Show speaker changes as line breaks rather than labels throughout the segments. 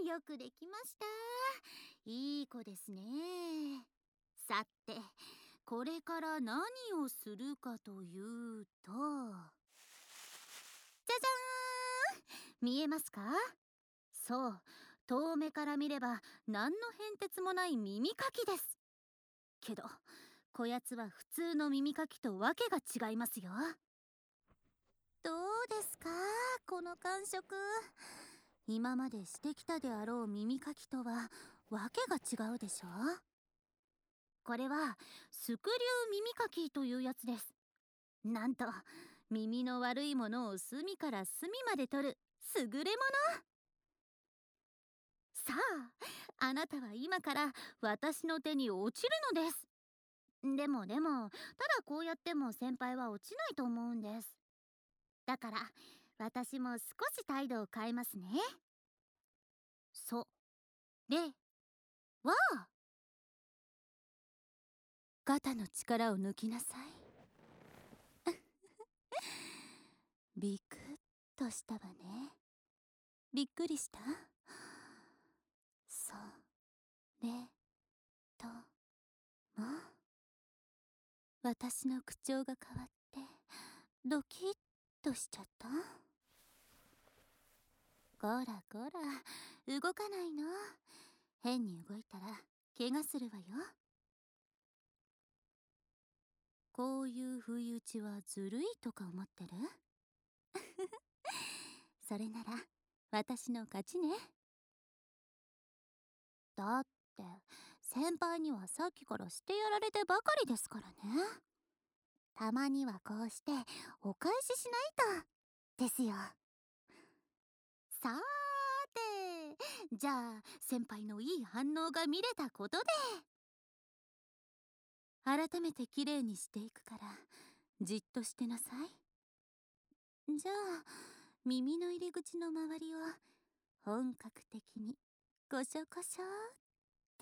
よくできました。いい子ですね。さて、これから何をするかというと、じゃじゃーん、見えますか？そう、遠目から見れば何の変哲もない耳かきです。けどこやつは普通の耳かきとわけが違いますよ。どうですか、この感触。今までしてきたであろう耳かきとはわけが違うでしょ。これはスクリュー耳かきというやつです。なんと耳の悪いものを隅から隅まで取る優れもの。さあ、あなたは今から私の手に落ちるのです。でも、ただこうやっても先輩は落ちないと思うんです。だから私も少し態度を変えますね。それは、肩の力を抜きなさい。ビクッとしたわね。びっくりした？それとも、私の口調が変わってドキッとしちゃった？こらこら、動かないの。変に動いたら怪我するわよ。こういう不意打ちはずるいとか思ってる？それなら私の勝ちね。だって先輩にはさっきからしてやられてばかりですからね。たまにはこうしてお返ししないとですよ。さーて、じゃあ先輩のいい反応が見れたことで、改めてきれいにしていくからじっとしてなさい。じゃあ耳の入り口の周りを本格的にゴショゴショって。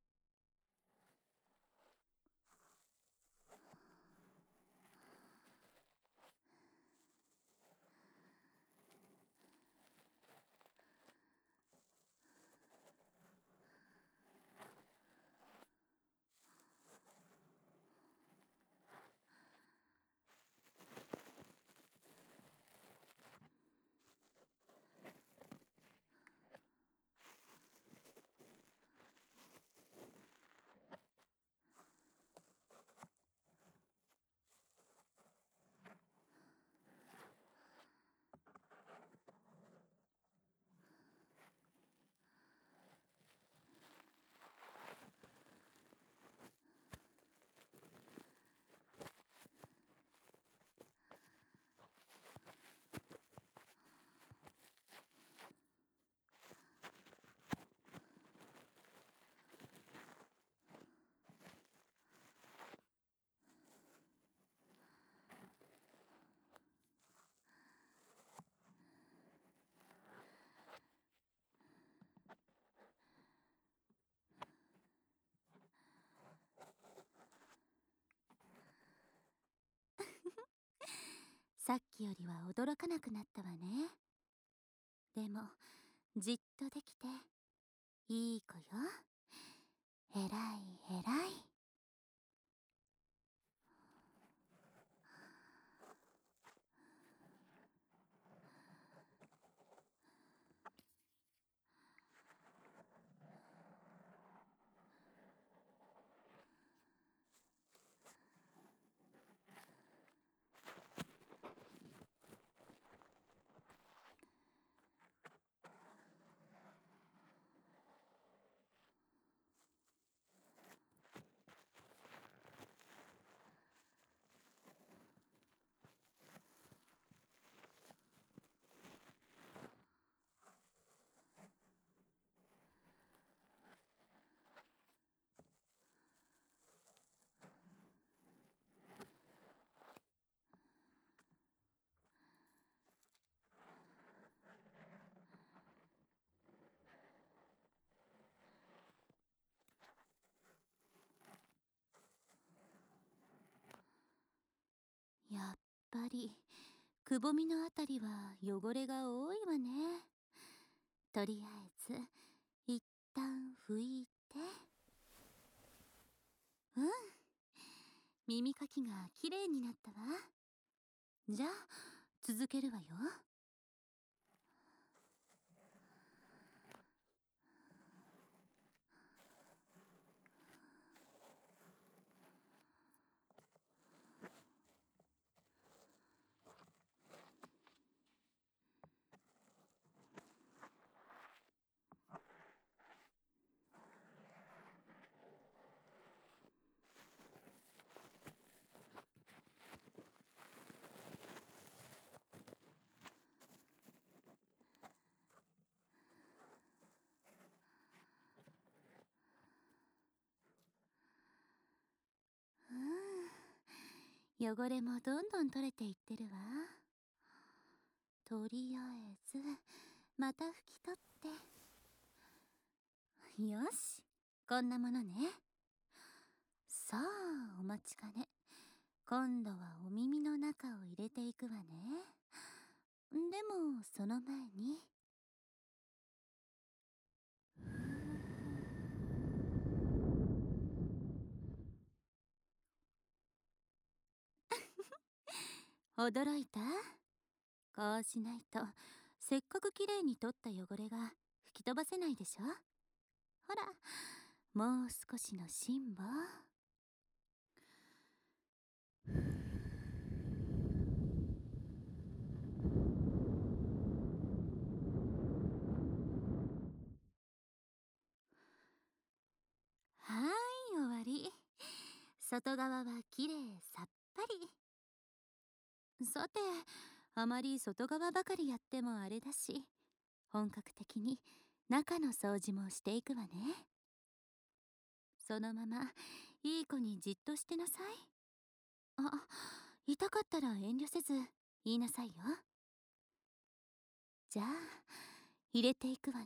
さっきよりは驚かなくなったわね。でもじっとできていい子よ。えらいえらい。やっぱりくぼみのあたりは汚れが多いわね。 とりあえず一旦拭いて。耳かきがきれいになったわ。じゃあ続けるわよ。汚れもどんどん取れていってるわ。とりあえずまた拭き取って。よし、こんなものね。さあお待ちかね、今度はお耳の中を入れていくわね。でもその前に驚いた？こうしないとせっかくきれいに取った汚れが吹き飛ばせないでしょ。ほら、もう少しの辛抱。はーい、終わり。外側はきれいさっぱり。さて、あまり外側ばかりやってもあれだし、本格的に中の掃除もしていくわね。そのままいい子にじっとしてなさい。あ、痛かったら遠慮せず言いなさいよ。じゃあ入れていくわね。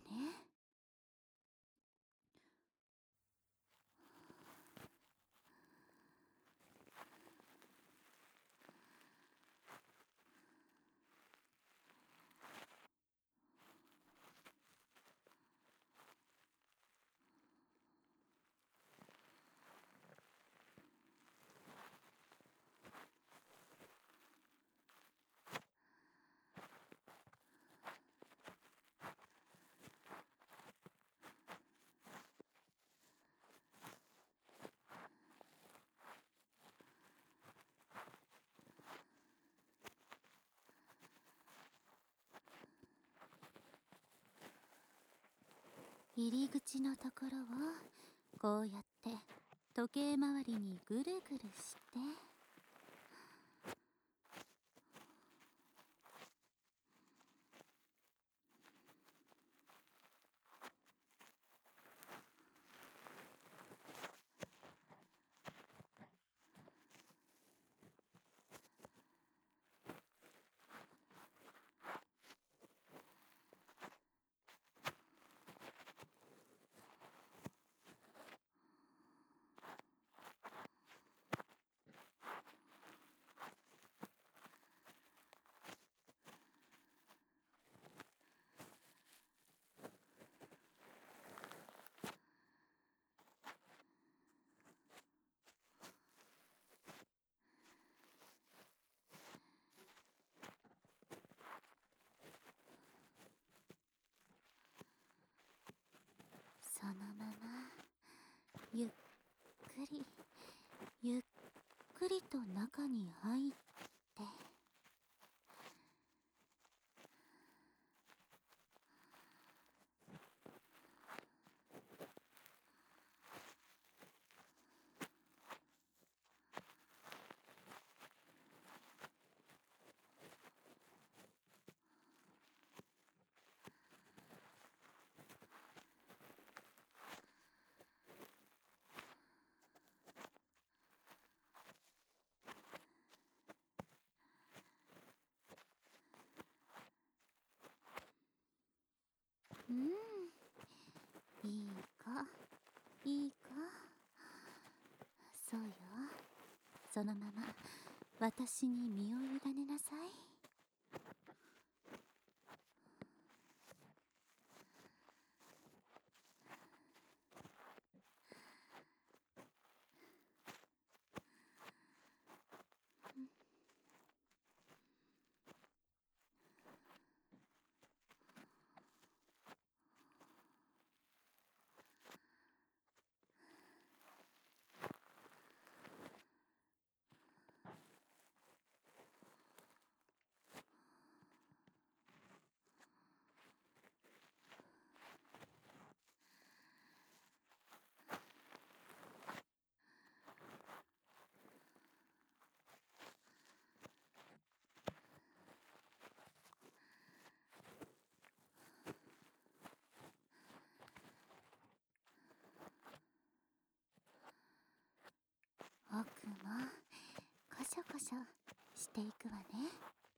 入り口のところをこうやって時計回りにぐるぐるして。そのままゆっくりゆっくりと中に入って。いい子いい子。そうよ、そのまま私に身を委ねなさい。 こしょしていくわね。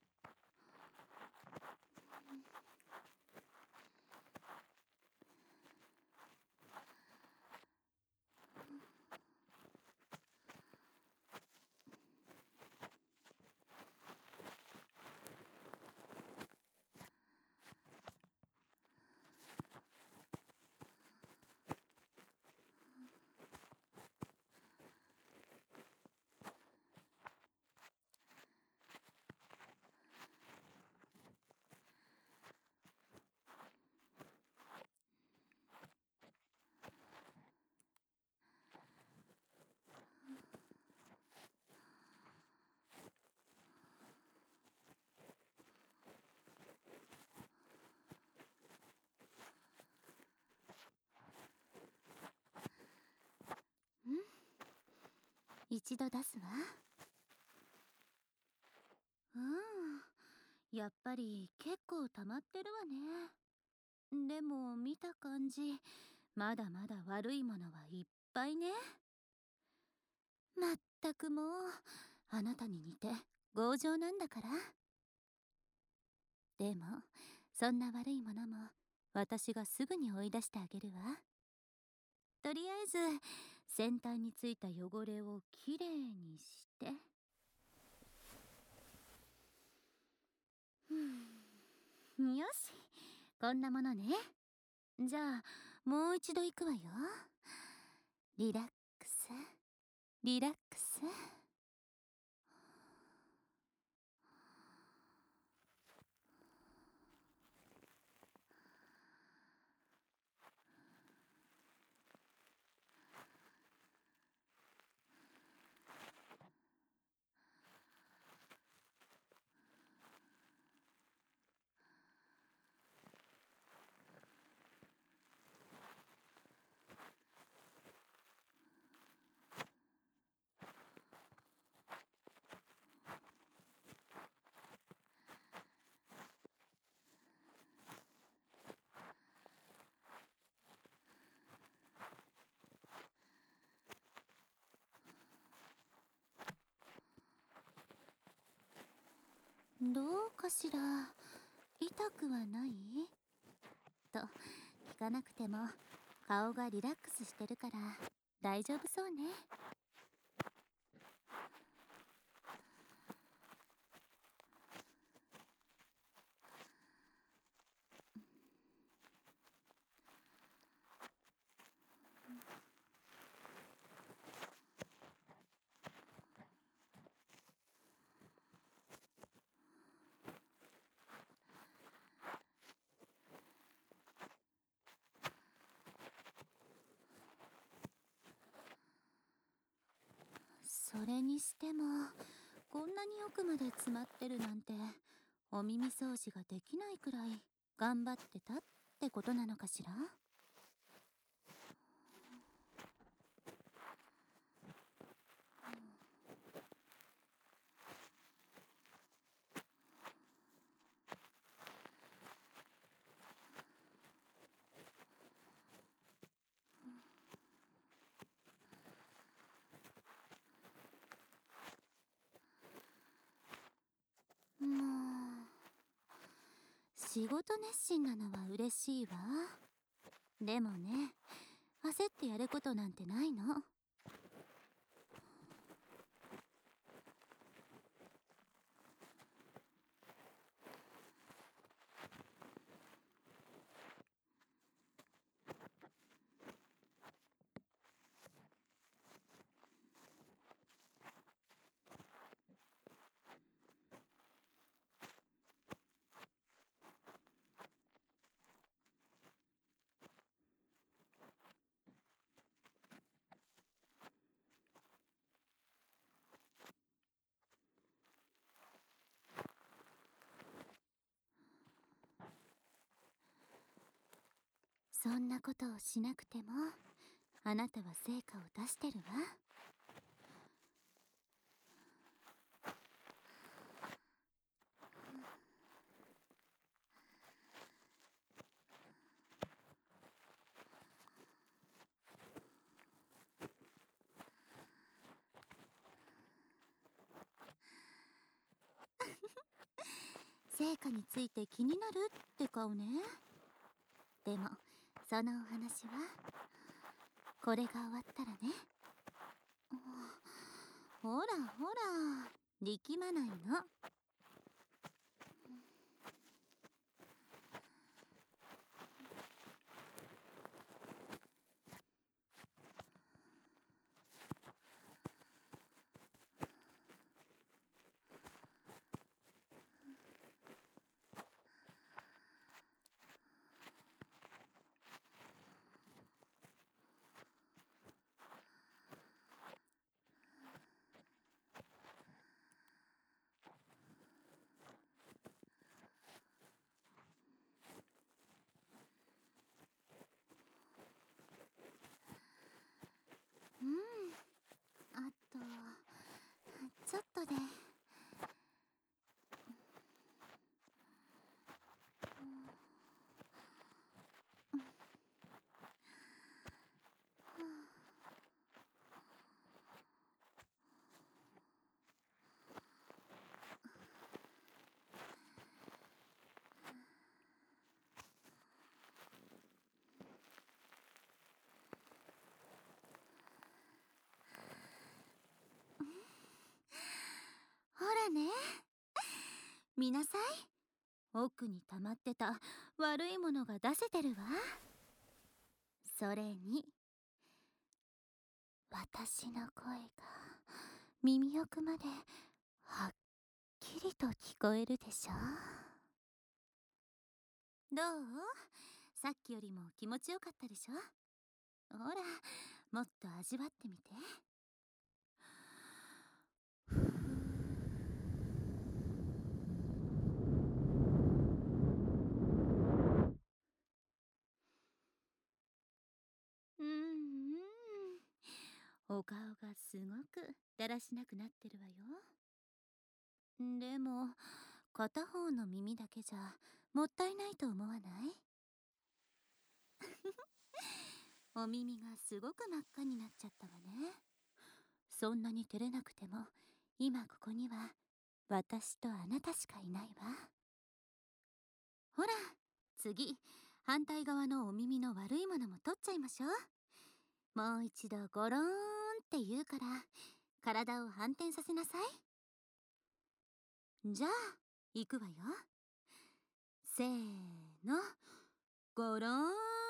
一度出すわ。やっぱり結構溜まってるわね。でも見た感じ、まだまだ悪いものはいっぱいね。まったくもう、あなたに似て強情なんだから。でもそんな悪いものも私がすぐに追い出してあげるわ。とりあえず先端についた汚れをきれいにして、よし、こんなものね。じゃあもう一度行くわよ。リラックスリラックス。どうかしら、痛くはないと聞かなくても、顔がリラックスしてるから大丈夫そうね。それにしてもこんなに奥まで詰まってるなんて、お耳掃除ができないくらい頑張ってたってことなのかしら。もう仕事熱心なのは嬉しいわ。でもね、焦ってやることなんてないの。そんなことをしなくてもあなたは成果を出してるわ。 成果について気になるって顔ね。でもそのお話はこれが終わったらね。ほらほら、力まないの。あとちょっとで。ほらね、見なさい。奥に溜まってた悪いものが出せてるわ。それに私の声が耳奥まではっきりと聞こえるでしょ。どう？さっきよりも気持ちよかったでしょ。ほら、もっと味わってみて。お顔がすごくだらしなくなってるわよ。でも片方の耳だけじゃもったいないと思わない？お耳がすごく真っ赤になっちゃったわね。そんなに照れなくても今ここには私とあなたしかいないわ。ほら、次反対側のお耳の悪いものも取っちゃいましょう。もう一度ゴローンって言うから体を反転させなさい。じゃあ行くわよ。せーの、ゴローン。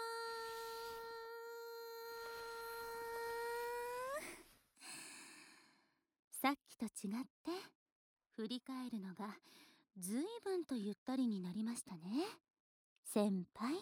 さっきと違って振り返るのがずいぶんとゆったりになりましたね、先輩。